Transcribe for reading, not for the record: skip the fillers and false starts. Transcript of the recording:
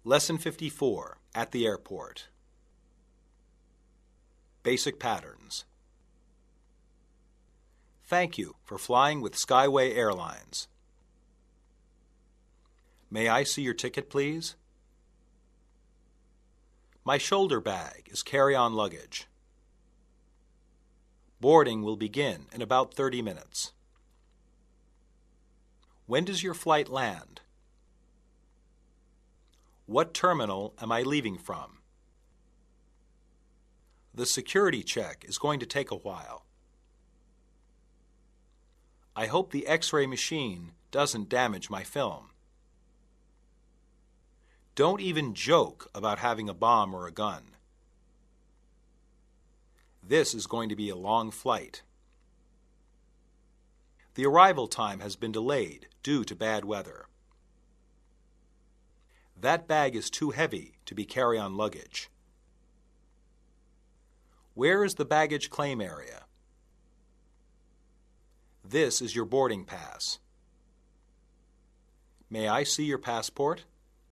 Lesson 54, at the airport. Basic patterns. Thank you for flying with Skyway Airlines. May I see your ticket, please? My shoulder bag is carry-on luggage. Boarding will begin in about 30 minutes. When does your flight land? What terminal am I leaving from? The security check is going to take a while. I hope the X-ray machine doesn't damage my film. Don't even joke about having a bomb or a gun. This is going to be a long flight. The arrival time has been delayed due to bad weather. That bag is too heavy to be carry-on luggage. Where is the baggage claim area? This is your boarding pass. May I see your passport?